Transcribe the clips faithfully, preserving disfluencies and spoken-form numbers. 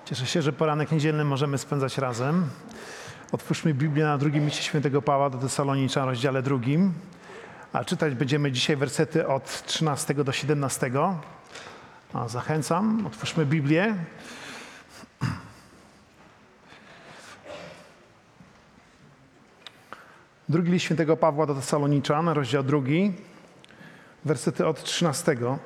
Cieszę się, że poranek niedzielny możemy spędzać razem. Otwórzmy Biblię na drugim liście świętego Pawła do Tesaloniczan, rozdziale drugim. A czytać będziemy dzisiaj wersety od trzynastego do siedemnastego. A zachęcam, otwórzmy Biblię. Drugi list świętego Pawła do Tesaloniczan, rozdział drugi, wersety od trzynastego.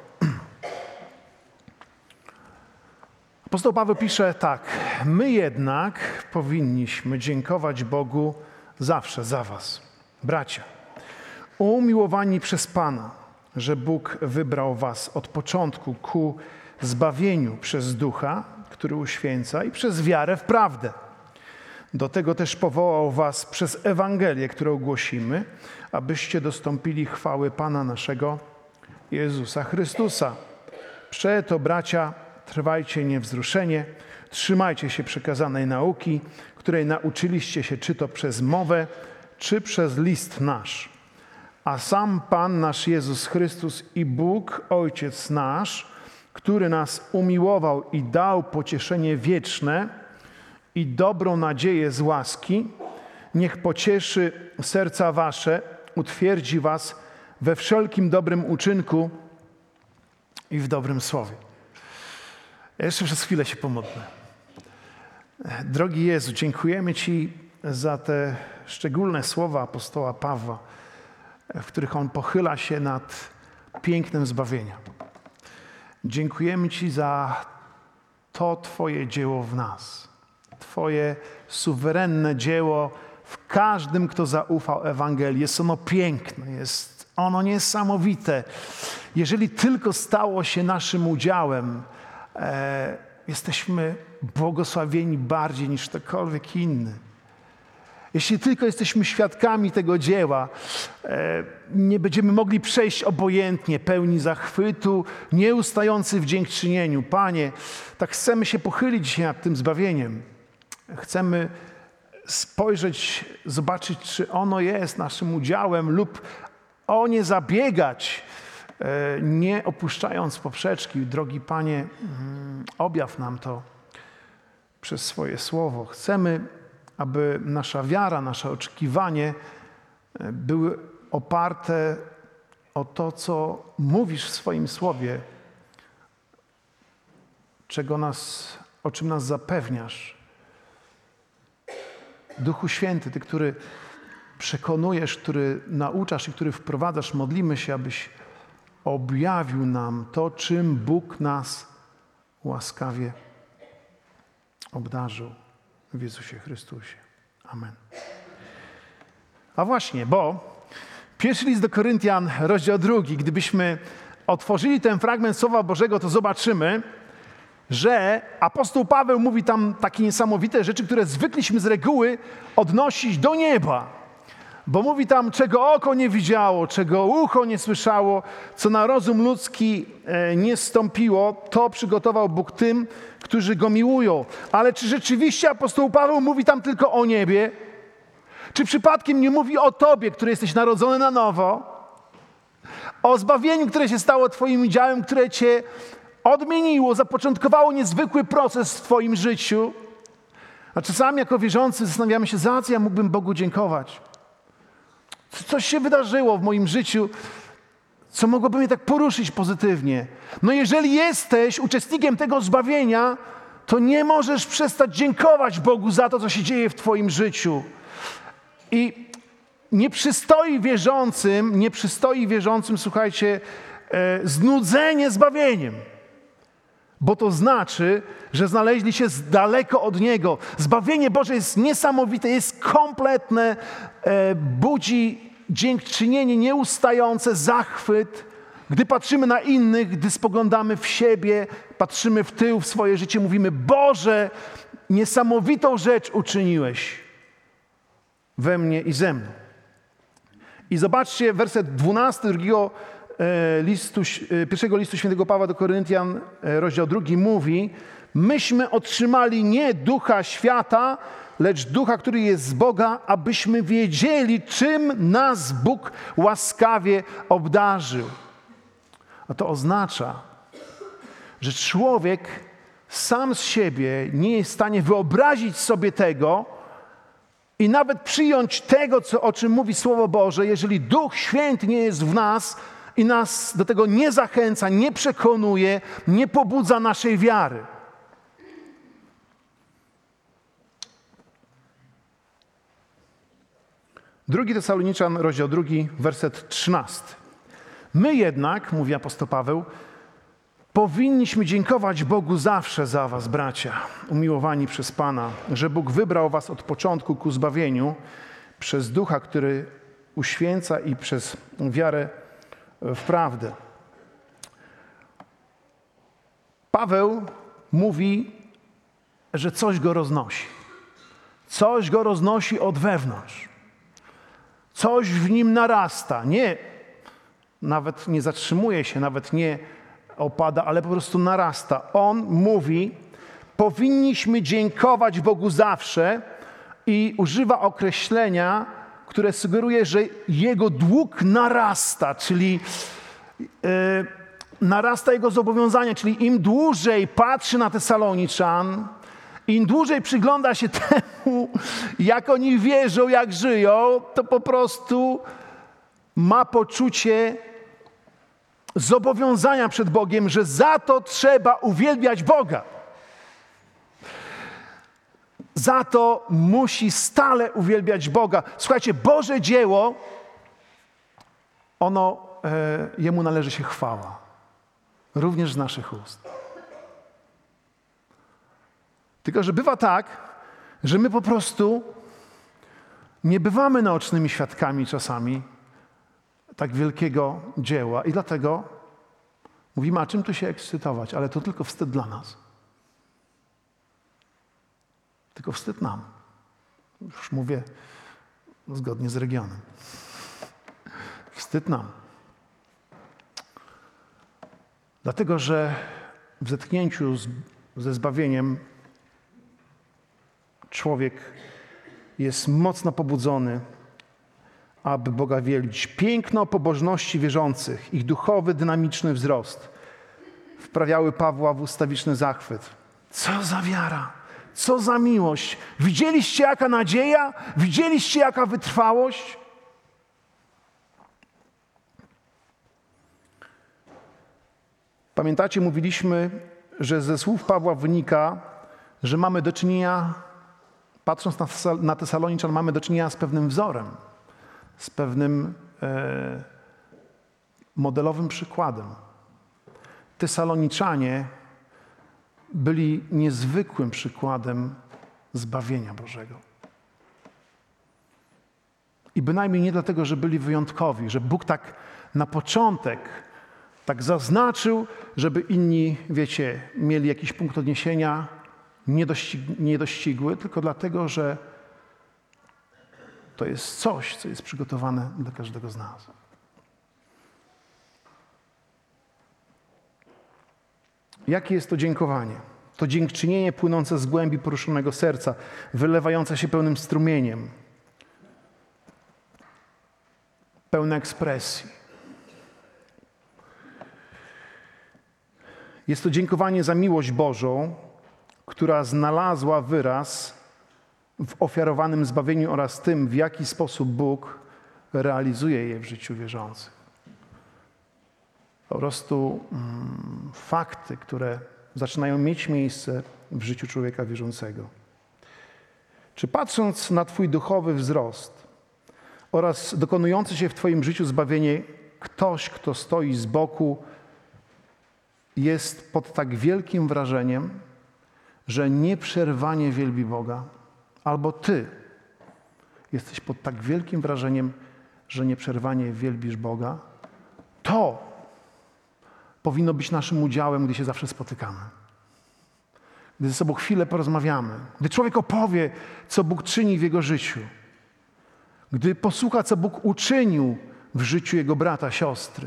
Apostoł Paweł pisze tak: my jednak powinniśmy dziękować Bogu zawsze za was, bracia, umiłowani przez Pana, że Bóg wybrał was od początku ku zbawieniu przez Ducha, który uświęca, i przez wiarę w prawdę. Do tego też powołał was przez Ewangelię, którą głosimy, abyście dostąpili chwały Pana naszego Jezusa Chrystusa. Przeto, bracia, trwajcie niewzruszenie, trzymajcie się przekazanej nauki, której nauczyliście się czy to przez mowę, czy przez list nasz. A sam Pan nasz Jezus Chrystus i Bóg, Ojciec nasz, który nas umiłował i dał pocieszenie wieczne i dobrą nadzieję z łaski, niech pocieszy serca wasze, utwierdzi was we wszelkim dobrym uczynku i w dobrym słowie. Ja jeszcze przez chwilę się pomodlę. Drogi Jezu, dziękujemy Ci za te szczególne słowa apostoła Pawła, w których on pochyla się nad pięknem zbawienia. Dziękujemy Ci za to Twoje dzieło w nas. Twoje suwerenne dzieło w każdym, kto zaufał Ewangelii. Jest ono piękne, jest ono niesamowite. Jeżeli tylko stało się naszym udziałem, e, jesteśmy błogosławieni bardziej niż ktokolwiek inny. Jeśli tylko jesteśmy świadkami tego dzieła, e, nie będziemy mogli przejść obojętnie, pełni zachwytu, nieustający w dziękczynieniu. Panie, tak chcemy się pochylić dzisiaj nad tym zbawieniem. Chcemy spojrzeć, zobaczyć, czy ono jest naszym udziałem lub o nie zabiegać, nie opuszczając poprzeczki. Drogi Panie, objaw nam to przez swoje słowo. Chcemy, aby nasza wiara, nasze oczekiwanie były oparte o to, co mówisz w swoim słowie, czego nas, o czym nas zapewniasz. Duchu Święty, Ty, który przekonujesz, który nauczasz i który wprowadzasz, modlimy się, abyś objawił nam to, czym Bóg nas łaskawie obdarzył w Jezusie Chrystusie. Amen. A właśnie, bo pierwszy list do Koryntian, rozdział drugi, gdybyśmy otworzyli ten fragment Słowa Bożego, to zobaczymy, że apostoł Paweł mówi tam takie niesamowite rzeczy, które zwykliśmy z reguły odnosić do nieba. Bo mówi tam, czego oko nie widziało, czego ucho nie słyszało, co na rozum ludzki nie zstąpiło, to przygotował Bóg tym, którzy Go miłują. Ale czy rzeczywiście apostoł Paweł mówi tam tylko o niebie? Czy przypadkiem nie mówi o Tobie, który jesteś narodzony na nowo? O zbawieniu, które się stało Twoim udziałem, które Cię odmieniło, zapoczątkowało niezwykły proces w Twoim życiu. A czasami jako wierzący zastanawiamy się, za co ja mógłbym Bogu dziękować. Coś się wydarzyło w moim życiu, co mogłoby mnie tak poruszyć pozytywnie. No jeżeli jesteś uczestnikiem tego zbawienia, to nie możesz przestać dziękować Bogu za to, co się dzieje w Twoim życiu. I nie przystoi wierzącym, nie przystoi wierzącym, słuchajcie, e, znudzenie zbawieniem. Bo to znaczy, że znaleźli się z daleko od Niego. Zbawienie Boże jest niesamowite, jest kompletne, e, budzi dziękczynienie nieustające, zachwyt. Gdy patrzymy na innych, gdy spoglądamy w siebie, patrzymy w tył, w swoje życie, mówimy: Boże, niesamowitą rzecz uczyniłeś we mnie i ze mną. I zobaczcie werset dwunasty drugiego Listu, pierwszego listu świętego Pawła do Koryntian, rozdział drugi, mówi: myśmy otrzymali nie ducha świata, lecz ducha, który jest z Boga, abyśmy wiedzieli, czym nas Bóg łaskawie obdarzył. A to oznacza, że człowiek sam z siebie nie jest w stanie wyobrazić sobie tego i nawet przyjąć tego, co, o czym mówi Słowo Boże, jeżeli Duch Święty nie jest w nas i nas do tego nie zachęca, nie przekonuje, nie pobudza naszej wiary. Drugi Tesaloniczan, rozdział drugi, werset trzynasty. My jednak, mówi apostoł Paweł, powinniśmy dziękować Bogu zawsze za was, bracia, umiłowani przez Pana, że Bóg wybrał was od początku ku zbawieniu przez Ducha, który uświęca i przez wiarę w prawdę. Paweł mówi, że coś go roznosi. Coś go roznosi od wewnątrz. Coś w nim narasta. Nie, nawet nie zatrzymuje się, nawet nie opada, ale po prostu narasta. On mówi, powinniśmy dziękować Bogu zawsze i używa określenia, które sugeruje, że jego dług narasta, czyli yy, narasta jego zobowiązanie, czyli im dłużej patrzy na Tesaloniczan, im dłużej przygląda się temu, jak oni wierzą, jak żyją, to po prostu ma poczucie zobowiązania przed Bogiem, że za to trzeba uwielbiać Boga. Za to musi stale uwielbiać Boga. Słuchajcie, Boże dzieło, ono, e, Jemu należy się chwała. Również z naszych ust. Tylko że bywa tak, że my po prostu nie bywamy naocznymi świadkami czasami tak wielkiego dzieła i dlatego mówimy, a czym tu się ekscytować, ale to tylko wstyd dla nas. Tylko wstyd nam. Już mówię zgodnie z regionem. Wstyd nam. Dlatego, że w zetknięciu z, ze zbawieniem człowiek jest mocno pobudzony, aby Boga wielbić. Piękno pobożności wierzących, ich duchowy, dynamiczny wzrost wprawiały Pawła w ustawiczny zachwyt. Co za wiara! Co za miłość! Widzieliście, jaka nadzieja? Widzieliście, jaka wytrwałość? Pamiętacie, mówiliśmy, że ze słów Pawła wynika, że mamy do czynienia, patrząc na Tesaloniczan, mamy do czynienia z pewnym wzorem, z pewnym e, modelowym przykładem. Tesaloniczanie byli niezwykłym przykładem zbawienia Bożego. I bynajmniej nie dlatego, że byli wyjątkowi, że Bóg tak na początek tak zaznaczył, żeby inni, wiecie, mieli jakiś punkt odniesienia, nie, dościg- nie dościgły, tylko dlatego, że to jest coś, co jest przygotowane dla każdego z nas. Jakie jest to dziękowanie? To dziękczynienie płynące z głębi poruszonego serca, wylewające się pełnym strumieniem, pełne ekspresji. Jest to dziękowanie za miłość Bożą, która znalazła wyraz w ofiarowanym zbawieniu oraz tym, w jaki sposób Bóg realizuje je w życiu wierzących. Po prostu mm, fakty, które zaczynają mieć miejsce w życiu człowieka wierzącego. Czy patrząc na Twój duchowy wzrost oraz dokonujące się w Twoim życiu zbawienie, ktoś, kto stoi z boku, jest pod tak wielkim wrażeniem, że nieprzerwanie wielbi Boga, albo Ty jesteś pod tak wielkim wrażeniem, że nieprzerwanie wielbisz Boga, to powinno być naszym udziałem, gdy się zawsze spotykamy. Gdy ze sobą chwilę porozmawiamy. Gdy człowiek opowie, co Bóg czyni w jego życiu. Gdy posłucha, co Bóg uczynił w życiu jego brata, siostry.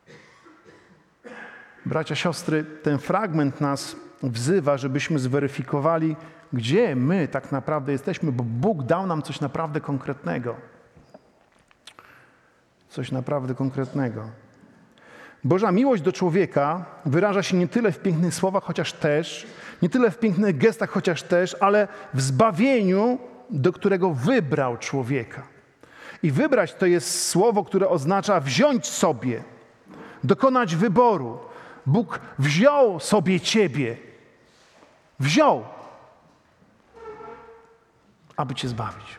Bracia, siostry, ten fragment nas wzywa, żebyśmy zweryfikowali, gdzie my tak naprawdę jesteśmy, bo Bóg dał nam coś naprawdę konkretnego. Coś naprawdę konkretnego. Boża miłość do człowieka wyraża się nie tyle w pięknych słowach, chociaż też, nie tyle w pięknych gestach, chociaż też, ale w zbawieniu, do którego wybrał człowieka. I wybrać to jest słowo, które oznacza wziąć sobie, dokonać wyboru. Bóg wziął sobie ciebie. Wziął, aby cię zbawić.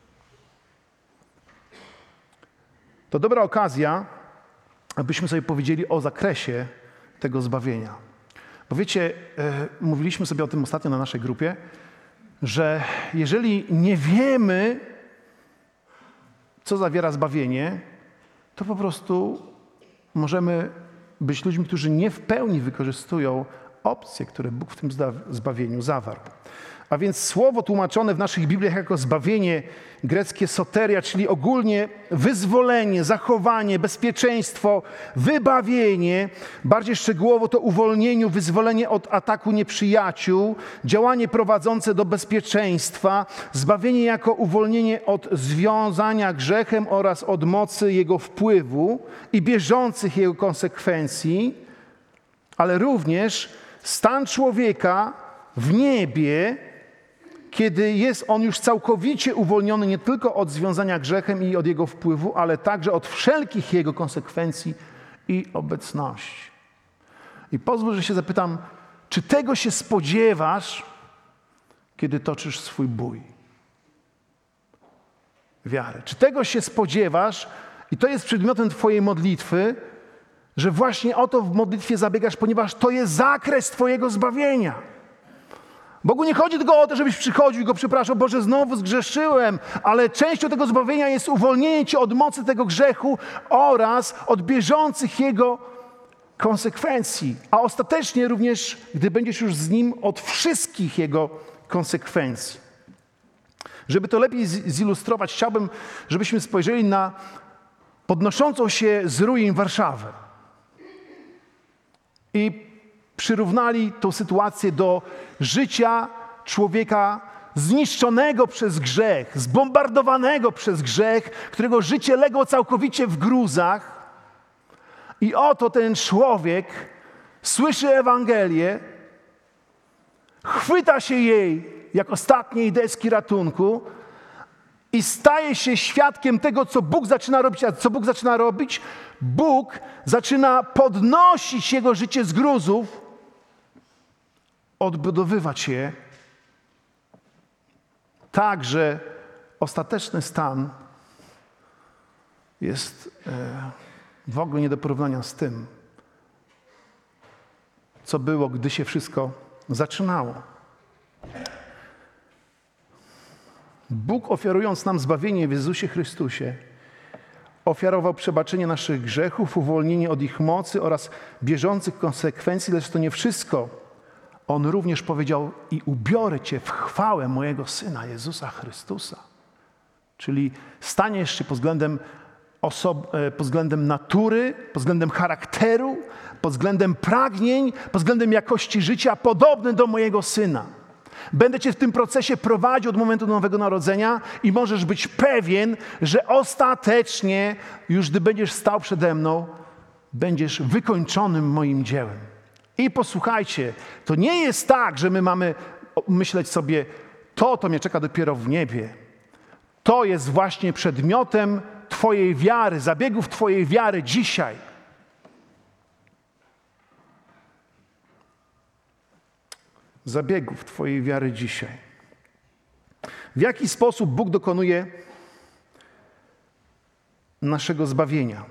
To dobra okazja, abyśmy sobie powiedzieli o zakresie tego zbawienia. Bo wiecie, e, mówiliśmy sobie o tym ostatnio na naszej grupie, że jeżeli nie wiemy, co zawiera zbawienie, to po prostu możemy być ludźmi, którzy nie w pełni wykorzystują opcje, które Bóg w tym zbawieniu zawarł. A więc słowo tłumaczone w naszych Bibliach jako zbawienie, greckie soteria, czyli ogólnie wyzwolenie, zachowanie, bezpieczeństwo, wybawienie, bardziej szczegółowo to uwolnienie, wyzwolenie od ataku nieprzyjaciół, działanie prowadzące do bezpieczeństwa, zbawienie jako uwolnienie od związania grzechem oraz od mocy jego wpływu i bieżących jego konsekwencji, ale również stan człowieka w niebie, kiedy jest on już całkowicie uwolniony nie tylko od związania grzechem i od jego wpływu, ale także od wszelkich jego konsekwencji i obecności. I pozwól, że się zapytam, czy tego się spodziewasz, kiedy toczysz swój bój wiary? Czy tego się spodziewasz, i to jest przedmiotem twojej modlitwy, że właśnie o to w modlitwie zabiegasz, ponieważ to jest zakres twojego zbawienia. Bogu nie chodzi tylko o to, żebyś przychodził i go przepraszał, Boże, znowu zgrzeszyłem, ale częścią tego zbawienia jest uwolnienie cię od mocy tego grzechu oraz od bieżących jego konsekwencji, a ostatecznie również, gdy będziesz już z nim, od wszystkich jego konsekwencji. Żeby to lepiej zilustrować, chciałbym, żebyśmy spojrzeli na podnoszącą się z ruin Warszawę i przyrównali tą sytuację do życia człowieka zniszczonego przez grzech, zbombardowanego przez grzech, którego życie legło całkowicie w gruzach. I oto ten człowiek słyszy Ewangelię, chwyta się jej jak ostatniej deski ratunku i staje się świadkiem tego, co Bóg zaczyna robić. A co Bóg zaczyna robić? Bóg zaczyna podnosić jego życie z gruzów, odbudowywać je tak, że ostateczny stan jest w ogóle nie do porównania z tym, co było, gdy się wszystko zaczynało. Bóg, ofiarując nam zbawienie w Jezusie Chrystusie, ofiarował przebaczenie naszych grzechów, uwolnienie od ich mocy oraz bieżących konsekwencji, lecz to nie wszystko. On również powiedział: i ubiorę cię w chwałę mojego Syna Jezusa Chrystusa. Czyli staniesz się pod względem, osob- pod względem natury, pod względem charakteru, pod względem pragnień, pod względem jakości życia podobny do mojego Syna. Będę cię w tym procesie prowadził od momentu Nowego Narodzenia i możesz być pewien, że ostatecznie, już gdy będziesz stał przede mną, będziesz wykończonym moim dziełem. I posłuchajcie, to nie jest tak, że my mamy myśleć sobie, to, to mnie czeka dopiero w niebie. To jest właśnie przedmiotem twojej wiary, zabiegów twojej wiary dzisiaj. Zabiegów twojej wiary dzisiaj. W jaki sposób Bóg dokonuje naszego zbawienia?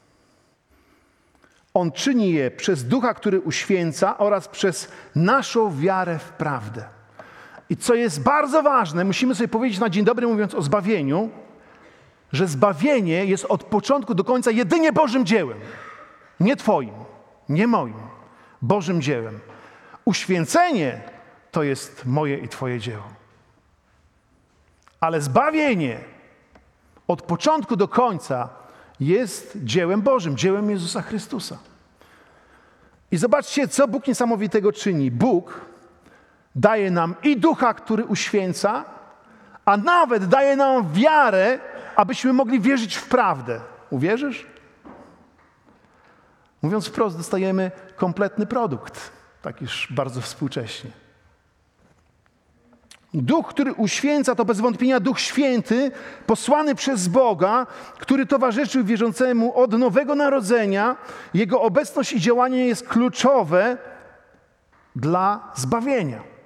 On czyni je przez Ducha, który uświęca, oraz przez naszą wiarę w prawdę. I co jest bardzo ważne, musimy sobie powiedzieć na dzień dobry, mówiąc o zbawieniu, że zbawienie jest od początku do końca jedynie Bożym dziełem. Nie twoim, nie moim. Bożym dziełem. Uświęcenie to jest moje i twoje dzieło. Ale zbawienie od początku do końca jest dziełem Bożym, dziełem Jezusa Chrystusa. I zobaczcie, co Bóg niesamowitego czyni. Bóg daje nam i Ducha, który uświęca, a nawet daje nam wiarę, abyśmy mogli wierzyć w prawdę. Uwierzysz? Mówiąc wprost, dostajemy kompletny produkt, tak już bardzo współcześnie. Duch, który uświęca, to bez wątpienia Duch Święty, posłany przez Boga, który towarzyszył wierzącemu od nowego narodzenia. Jego obecność i działanie jest kluczowe dla zbawienia.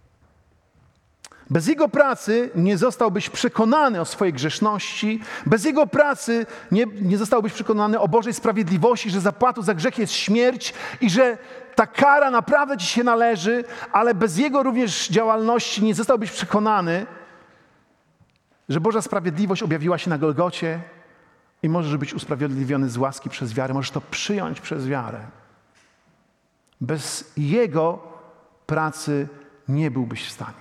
Bez Jego pracy nie zostałbyś przekonany o swojej grzeszności. Bez Jego pracy nie, nie zostałbyś przekonany o Bożej sprawiedliwości, że zapłatą za grzech jest śmierć i że ta kara naprawdę ci się należy, ale bez Jego również działalności nie zostałbyś przekonany, że Boża sprawiedliwość objawiła się na Golgocie i możesz być usprawiedliwiony z łaski przez wiarę. Możesz to przyjąć przez wiarę. Bez Jego pracy nie byłbyś w stanie.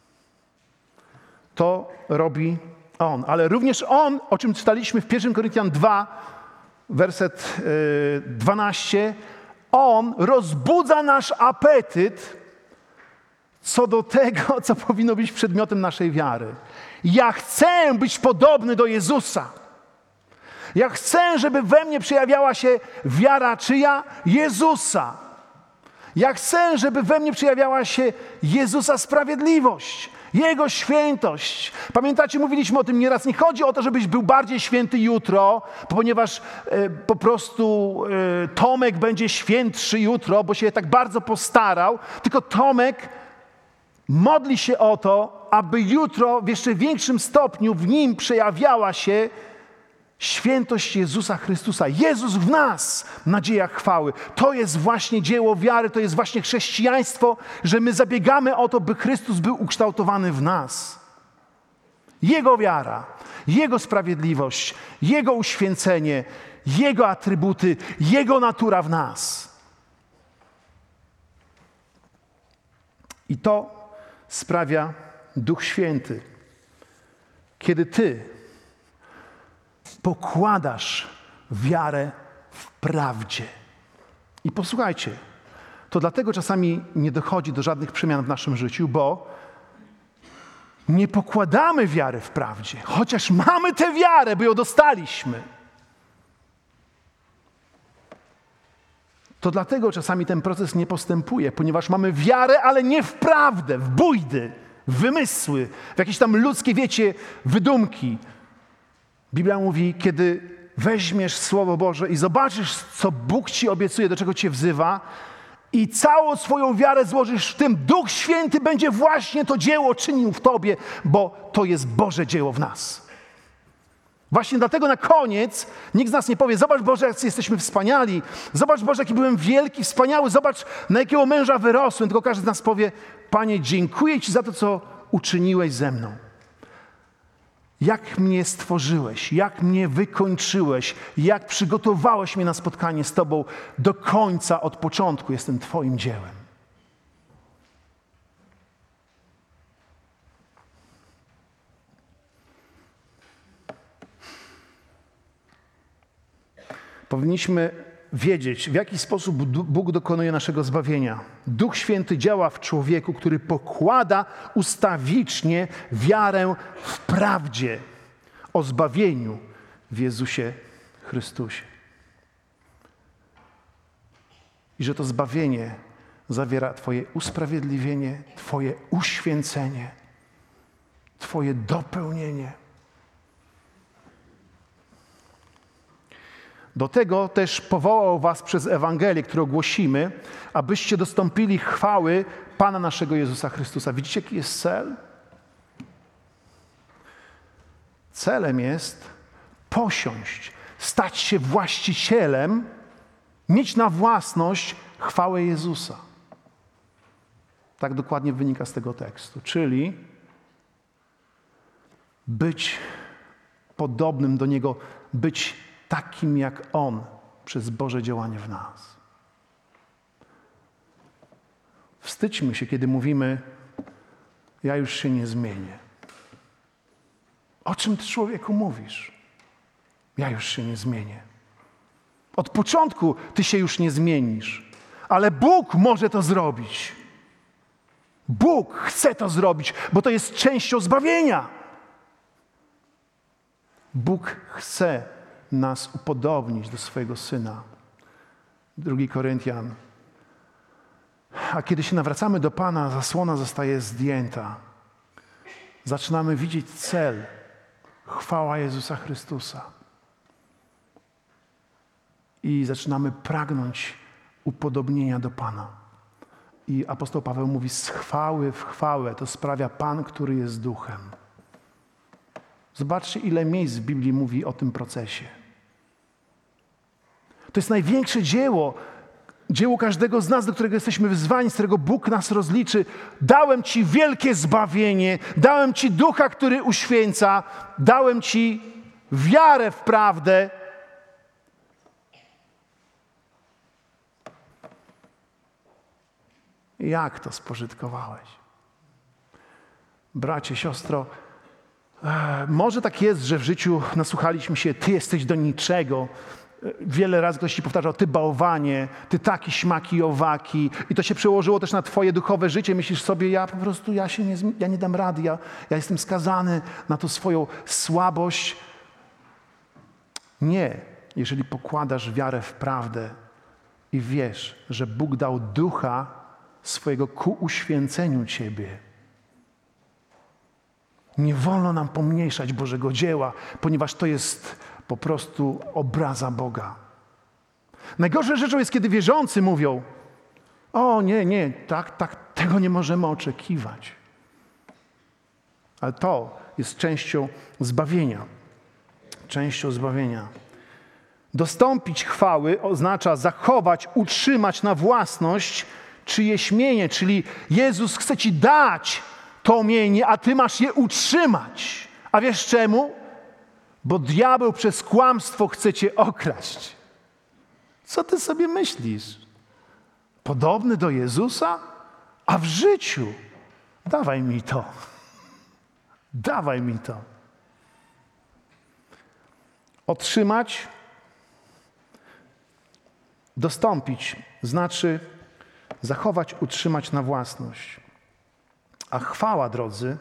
To robi On. Ale również On, o czym czytaliśmy w pierwszym Koryntian dwa, werset yy, dwanaście, On rozbudza nasz apetyt co do tego, co powinno być przedmiotem naszej wiary. Ja chcę być podobny do Jezusa. Ja chcę, żeby we mnie przejawiała się wiara czyja? Jezusa. Ja chcę, żeby we mnie przejawiała się Jezusa sprawiedliwość, Jego świętość. Pamiętacie, mówiliśmy o tym nieraz. Nie chodzi o to, żebyś był bardziej święty jutro, ponieważ e, po prostu e, Tomek będzie świętszy jutro, bo się tak bardzo postarał. Tylko Tomek modli się o to, aby jutro w jeszcze większym stopniu w nim przejawiała się świętość Jezusa Chrystusa. Jezus w nas, nadzieja chwały. To jest właśnie dzieło wiary, to jest właśnie chrześcijaństwo, że my zabiegamy o to, by Chrystus był ukształtowany w nas. Jego wiara, Jego sprawiedliwość, Jego uświęcenie, Jego atrybuty, Jego natura w nas. I to sprawia Duch Święty. Kiedy Ty pokładasz wiarę w prawdzie. I posłuchajcie, to dlatego czasami nie dochodzi do żadnych przemian w naszym życiu, bo nie pokładamy wiary w prawdzie, chociaż mamy tę wiarę, bo ją dostaliśmy. To dlatego czasami ten proces nie postępuje, ponieważ mamy wiarę, ale nie w prawdę, w bójdy, w wymysły, w jakieś tam ludzkie, wiecie, wydumki. Biblia mówi, kiedy weźmiesz Słowo Boże i zobaczysz, co Bóg ci obiecuje, do czego cię wzywa i całą swoją wiarę złożysz w tym, Duch Święty będzie właśnie to dzieło czynił w tobie, bo to jest Boże dzieło w nas. Właśnie dlatego na koniec nikt z nas nie powie, zobacz Boże, jak jesteśmy wspaniali, zobacz Boże, jaki byłem wielki, wspaniały, zobacz, na jakiego męża wyrosłem, tylko każdy z nas powie, Panie, dziękuję Ci za to, co uczyniłeś ze mną. Jak mnie stworzyłeś, jak mnie wykończyłeś, jak przygotowałeś mnie na spotkanie z Tobą do końca, od początku jestem Twoim dziełem. Powinniśmy wiedzieć, w jaki sposób Bóg dokonuje naszego zbawienia. Duch Święty działa w człowieku, który pokłada ustawicznie wiarę w prawdzie o zbawieniu w Jezusie Chrystusie. I że to zbawienie zawiera Twoje usprawiedliwienie, Twoje uświęcenie, Twoje dopełnienie. Do tego też powołał was przez Ewangelię, którą głosimy, abyście dostąpili chwały Pana naszego Jezusa Chrystusa. Widzicie, jaki jest cel? Celem jest posiąść, stać się właścicielem, mieć na własność chwałę Jezusa. Tak dokładnie wynika z tego tekstu. Czyli być podobnym do Niego, być takim jak On przez Boże działanie w nas. Wstydźmy się, kiedy mówimy, ja już się nie zmienię. O czym Ty, człowieku, mówisz? Ja już się nie zmienię. Od początku Ty się już nie zmienisz, ale Bóg może to zrobić. Bóg chce to zrobić, bo to jest częścią zbawienia. Bóg chce nas upodobnić do swojego Syna, drugi Koryntian. A kiedy się nawracamy do Pana, zasłona zostaje zdjęta. Zaczynamy widzieć cel. Chwała Jezusa Chrystusa. I zaczynamy pragnąć upodobnienia do Pana. I apostoł Paweł mówi, z chwały w chwałę to sprawia Pan, który jest duchem. Zobaczcie, ile miejsc w Biblii mówi o tym procesie. To jest największe dzieło, dzieło każdego z nas, do którego jesteśmy wezwani, z którego Bóg nas rozliczy. Dałem Ci wielkie zbawienie, dałem Ci ducha, który uświęca, dałem Ci wiarę w prawdę. Jak to spożytkowałeś? Bracie, siostro, e, może tak jest, że w życiu nasłuchaliśmy się, ty jesteś do niczego. Wiele razy ktoś ci powtarzał, ty bałwanie, ty taki, śmaki i owaki. I to się przełożyło też na twoje duchowe życie. Myślisz sobie, ja po prostu, ja się nie, ja nie dam rady, ja, ja jestem skazany na tą swoją słabość. Nie, jeżeli pokładasz wiarę w prawdę i wiesz, że Bóg dał ducha swojego ku uświęceniu ciebie. Nie wolno nam pomniejszać Bożego dzieła, ponieważ to jest po prostu obraza Boga. Najgorszą rzeczą jest, kiedy wierzący mówią, o nie, nie, tak, tak, tego nie możemy oczekiwać. Ale to jest częścią zbawienia. Częścią zbawienia. Dostąpić chwały oznacza zachować, utrzymać na własność czyjeś mienie, czyli Jezus chce ci dać to mienie, a ty masz je utrzymać. A wiesz czemu? Bo diabeł przez kłamstwo chce cię okraść. Co ty sobie myślisz? Podobny do Jezusa? A w życiu? Dawaj mi to. Dawaj mi to. Otrzymać, dostąpić, znaczy zachować, utrzymać na własność. A chwała, drodzy,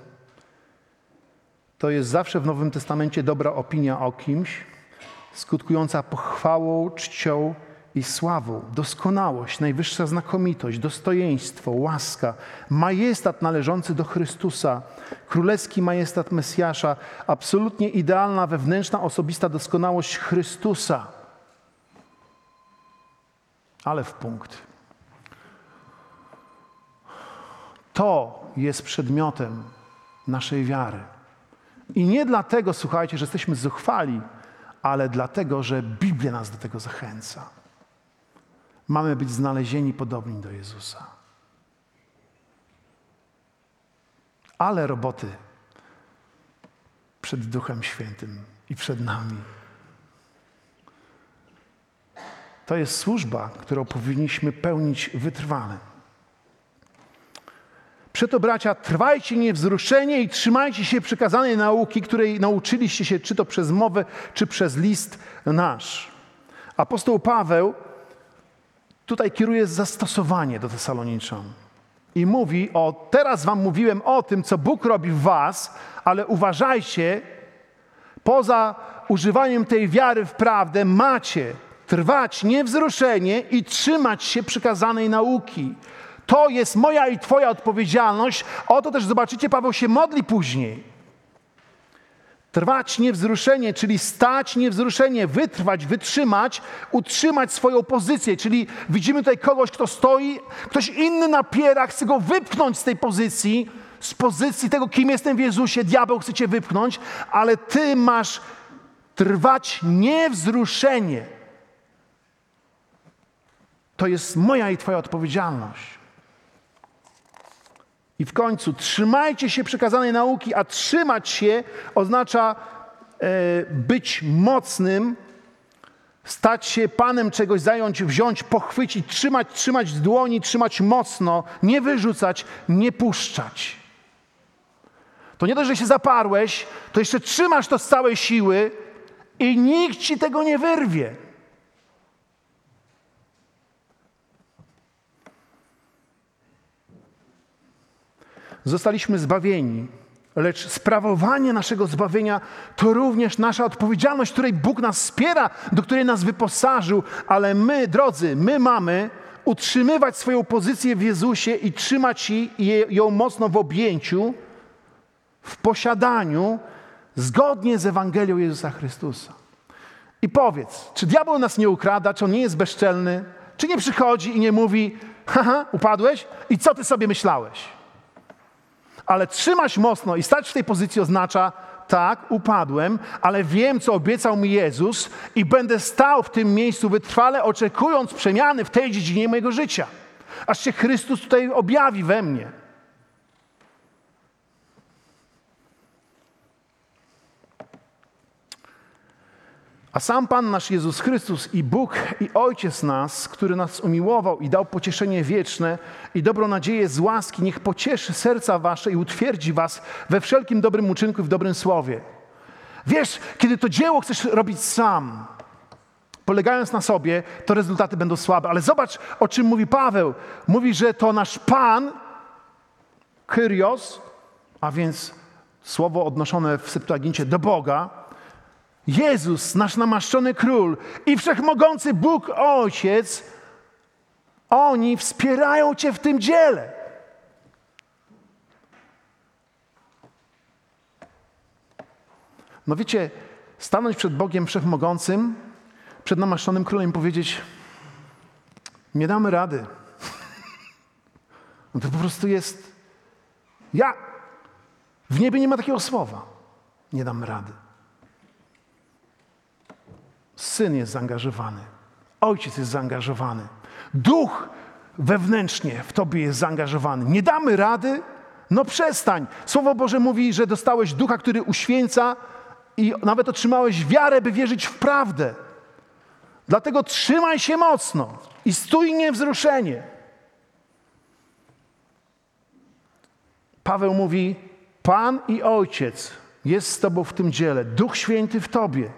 to jest zawsze w Nowym Testamencie dobra opinia o kimś, skutkująca pochwałą, czcią i sławą. Doskonałość, najwyższa znakomitość, dostojeństwo, łaska, majestat należący do Chrystusa, królewski majestat Mesjasza, absolutnie idealna, wewnętrzna, osobista doskonałość Chrystusa. Ale w punkt. To jest przedmiotem naszej wiary. I nie dlatego, słuchajcie, że jesteśmy zuchwali, ale dlatego, że Biblia nas do tego zachęca. Mamy być znalezieni podobni do Jezusa. Ale roboty przed Duchem Świętym i przed nami. To jest służba, którą powinniśmy pełnić wytrwale. Przeto, bracia, trwajcie niewzruszenie i trzymajcie się przykazanej nauki, której nauczyliście się, czy to przez mowę, czy przez list nasz. Apostoł Paweł tutaj kieruje zastosowanie do Tesaloniczan i mówi o, teraz wam mówiłem o tym, co Bóg robi w was, ale uważajcie, poza używaniem tej wiary w prawdę macie trwać niewzruszenie i trzymać się przykazanej nauki. To jest moja i twoja odpowiedzialność. O to też zobaczycie, Paweł się modli później. Trwać niewzruszenie, czyli stać niewzruszenie, wytrwać, wytrzymać, utrzymać swoją pozycję. Czyli widzimy tutaj kogoś, kto stoi, ktoś inny napiera, chce go wypchnąć z tej pozycji, z pozycji tego, kim jestem w Jezusie. Diabeł chce cię wypchnąć, ale ty masz trwać niewzruszenie. To jest moja i twoja odpowiedzialność. I w końcu trzymajcie się przykazanej nauki, a trzymać się oznacza e, być mocnym, stać się panem czegoś, zająć, wziąć, pochwycić, trzymać, trzymać z dłoni, trzymać mocno, nie wyrzucać, nie puszczać. To nie dość, że się zaparłeś, to jeszcze trzymasz to z całej siły i nikt ci tego nie wyrwie. Zostaliśmy zbawieni lecz sprawowanie naszego zbawienia to również nasza odpowiedzialność, której Bóg nas wspiera, do której nas wyposażył, ale my, drodzy, my mamy utrzymywać swoją pozycję w Jezusie i trzymać ją mocno w objęciu, w posiadaniu, zgodnie z Ewangelią Jezusa Chrystusa. I powiedz, czy diabeł nas nie ukrada, czy on nie jest bezczelny, czy nie przychodzi i nie mówi, haha, upadłeś? I co ty sobie myślałeś? Ale trzymać mocno i stać w tej pozycji oznacza, tak, upadłem, ale wiem, co obiecał mi Jezus i będę stał w tym miejscu wytrwale, oczekując przemiany w tej dziedzinie mojego życia. Aż się Chrystus tutaj objawi we mnie. A sam Pan nasz Jezus Chrystus i Bóg i Ojciec nas, który nas umiłował i dał pocieszenie wieczne i dobrą nadzieję z łaski, niech pocieszy serca wasze i utwierdzi was we wszelkim dobrym uczynku i w dobrym słowie. Wiesz, kiedy to dzieło chcesz robić sam, polegając na sobie, to rezultaty będą słabe. Ale zobacz, o czym mówi Paweł. Mówi, że to nasz Pan, Kyrios, a więc słowo odnoszone w Septuagincie do Boga, Jezus, nasz namaszczony Król i Wszechmogący Bóg Ojciec, oni wspierają cię w tym dziele. No wiecie, stanąć przed Bogiem Wszechmogącym, przed namaszczonym Królem i powiedzieć, nie damy rady. No to po prostu jest, ja, w niebie nie ma takiego słowa, nie damy rady. Syn jest zaangażowany. Ojciec jest zaangażowany. Duch wewnętrznie w tobie jest zaangażowany. Nie damy rady? No przestań. Słowo Boże mówi, że dostałeś Ducha, który uświęca i nawet otrzymałeś wiarę, by wierzyć w prawdę. Dlatego trzymaj się mocno i stój niewzruszenie. Paweł mówi, Pan i Ojciec jest z tobą w tym dziele. Duch Święty w tobie.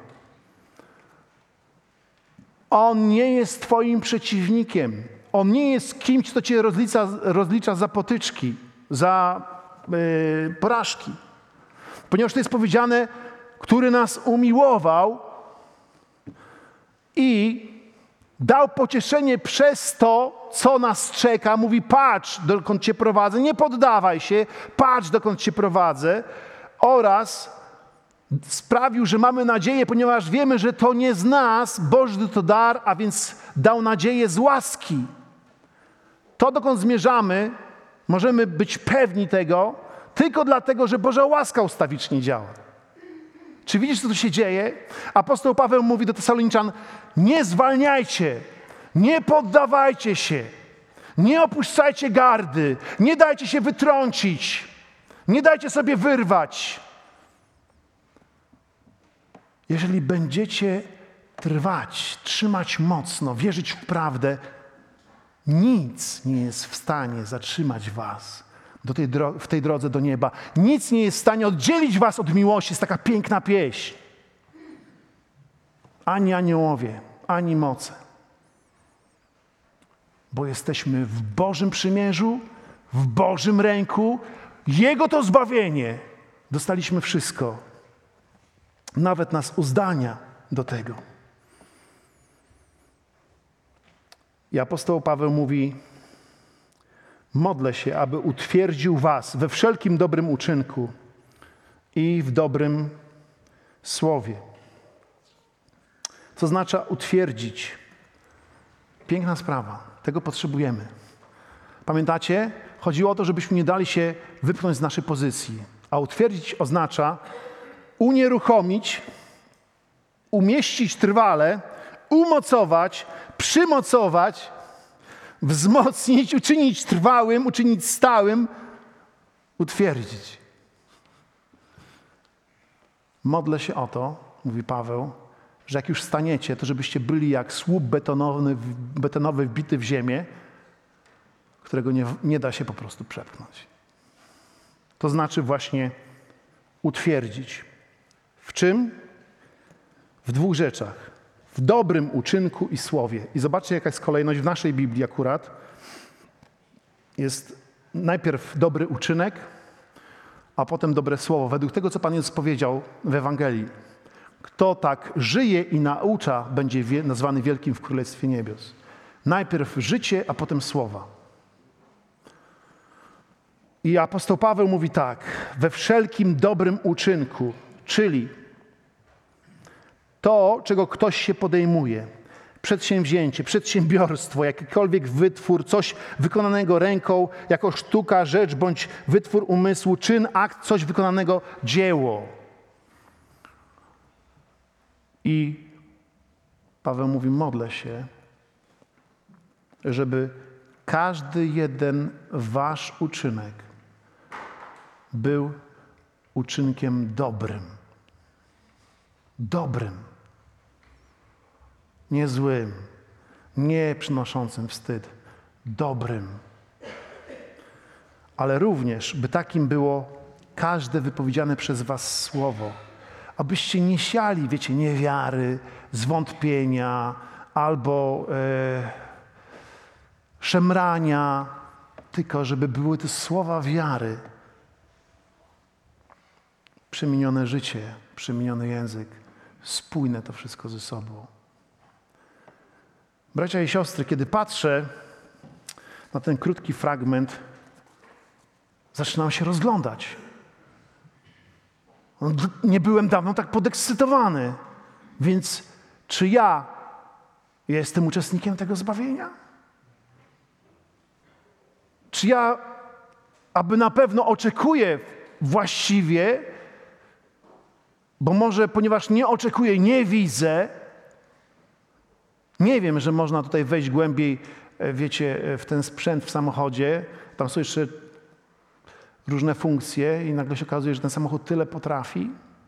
On nie jest twoim przeciwnikiem. On nie jest kimś, kto cię rozlicza, rozlicza za potyczki, za yy, porażki. Ponieważ to jest powiedziane, który nas umiłował i dał pocieszenie przez to, co nas czeka. Mówi, patrz, dokąd cię prowadzę, nie poddawaj się, patrz, dokąd cię prowadzę. Oraz sprawił, że mamy nadzieję, ponieważ wiemy, że to nie z nas, Boży to dar, a więc dał nadzieję z łaski. To, dokąd zmierzamy, możemy być pewni tego, tylko dlatego, że Boża łaska ustawicznie działa. Czy widzisz, co tu się dzieje? Apostoł Paweł mówi do Tesaloniczan, nie zwalniajcie, nie poddawajcie się, nie opuszczajcie gardy, nie dajcie się wytrącić, nie dajcie sobie wyrwać. Jeżeli będziecie trwać, trzymać mocno, wierzyć w prawdę, nic nie jest w stanie zatrzymać was do tej dro- w tej drodze do nieba. Nic nie jest w stanie oddzielić was od miłości. Jest taka piękna pieśń. Ani aniołowie, ani moce. Bo jesteśmy w Bożym przymierzu, w Bożym ręku. Jego to zbawienie. Dostaliśmy wszystko. Nawet nas uzdania do tego. I apostoł Paweł mówi, modlę się, aby utwierdził was we wszelkim dobrym uczynku i w dobrym słowie. Co znaczy utwierdzić? Piękna sprawa. Tego potrzebujemy. Pamiętacie? Chodziło o to, żebyśmy nie dali się wypchnąć z naszej pozycji. A utwierdzić oznacza unieruchomić, umieścić trwale, umocować, przymocować, wzmocnić, uczynić trwałym, uczynić stałym, utwierdzić. Modlę się o to, mówi Paweł, że jak już staniecie, to żebyście byli jak słup betonowy, betonowy wbity w ziemię, którego nie, nie da się po prostu przepchnąć. To znaczy właśnie utwierdzić. W czym? W dwóch rzeczach. W dobrym uczynku i słowie. I zobaczcie, jaka jest kolejność w naszej Biblii akurat. Jest najpierw dobry uczynek, a potem dobre słowo. Według tego, co Pan Jezus powiedział w Ewangelii. Kto tak żyje i naucza, będzie wie, nazwany wielkim w Królestwie Niebios. Najpierw życie, a potem słowa. I apostoł Paweł mówi tak, we wszelkim dobrym uczynku, czyli to, czego ktoś się podejmuje, przedsięwzięcie, przedsiębiorstwo, jakikolwiek wytwór, coś wykonanego ręką, jako sztuka, rzecz bądź wytwór umysłu, czyn, akt, coś wykonanego, dzieło. I Paweł mówi, modlę się, żeby każdy jeden wasz uczynek był uczynkiem dobrym. Dobrym. Nie złym, nie przynoszącym wstyd. Dobrym. Ale również, by takim było każde wypowiedziane przez was słowo. Abyście nie siali, wiecie, niewiary, zwątpienia albo e, szemrania, tylko żeby były to słowa wiary. Przemienione życie, przemieniony język, spójne to wszystko ze sobą. Bracia i siostry, kiedy patrzę na ten krótki fragment, zaczynam się rozglądać. Nie byłem dawno tak podekscytowany. Więc czy ja jestem uczestnikiem tego zbawienia? Czy ja, aby na pewno oczekuję właściwie, bo może, ponieważ nie oczekuję, nie widzę, nie wiem, że można tutaj wejść głębiej, wiecie, w ten sprzęt w samochodzie. Tam są jeszcze różne funkcje i nagle się okazuje, że ten samochód tyle potrafi.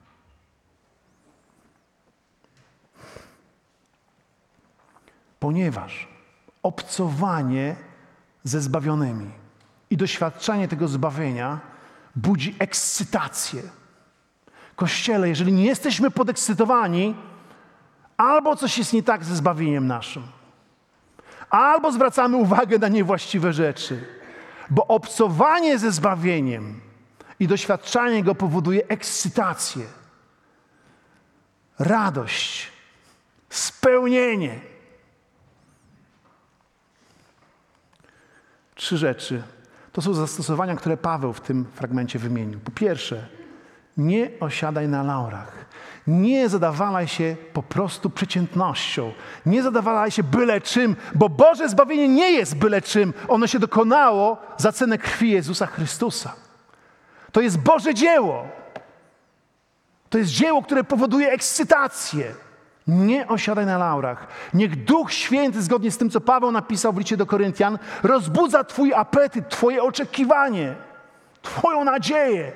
Ponieważ obcowanie ze zbawionymi i doświadczanie tego zbawienia budzi ekscytację. Kościele, jeżeli nie jesteśmy podekscytowani, albo coś jest nie tak ze zbawieniem naszym, albo zwracamy uwagę na niewłaściwe rzeczy, bo obcowanie ze zbawieniem i doświadczanie go powoduje ekscytację, radość, spełnienie. Trzy rzeczy. To są zastosowania, które Paweł w tym fragmencie wymienił. Po pierwsze, nie osiadaj na laurach. Nie zadawalaj się po prostu przeciętnością. Nie zadawalaj się byle czym, bo Boże zbawienie nie jest byle czym. Ono się dokonało za cenę krwi Jezusa Chrystusa. To jest Boże dzieło. To jest dzieło, które powoduje ekscytację. Nie osiadaj na laurach. Niech Duch Święty, zgodnie z tym, co Paweł napisał w liście do Koryntian, rozbudza twój apetyt, twoje oczekiwanie, twoją nadzieję,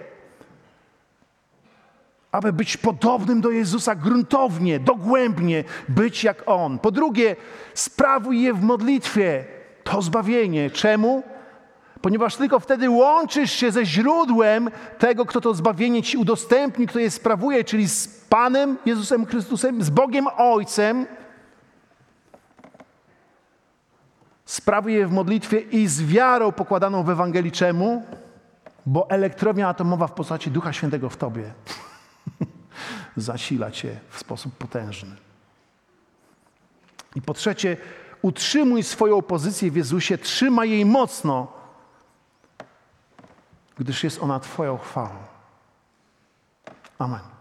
aby być podobnym do Jezusa gruntownie, dogłębnie, być jak On. Po drugie, sprawuj je w modlitwie, to zbawienie. Czemu? Ponieważ tylko wtedy łączysz się ze źródłem tego, kto to zbawienie ci udostępni, kto je sprawuje, czyli z Panem Jezusem Chrystusem, z Bogiem Ojcem. Sprawuj je w modlitwie i z wiarą pokładaną w Ewangelii. Czemu? Bo elektrownia atomowa w postaci Ducha Świętego w tobie zasila cię w sposób potężny. I po trzecie, utrzymuj swoją pozycję w Jezusie, trzymaj jej mocno, gdyż jest ona twoją chwałą. Amen.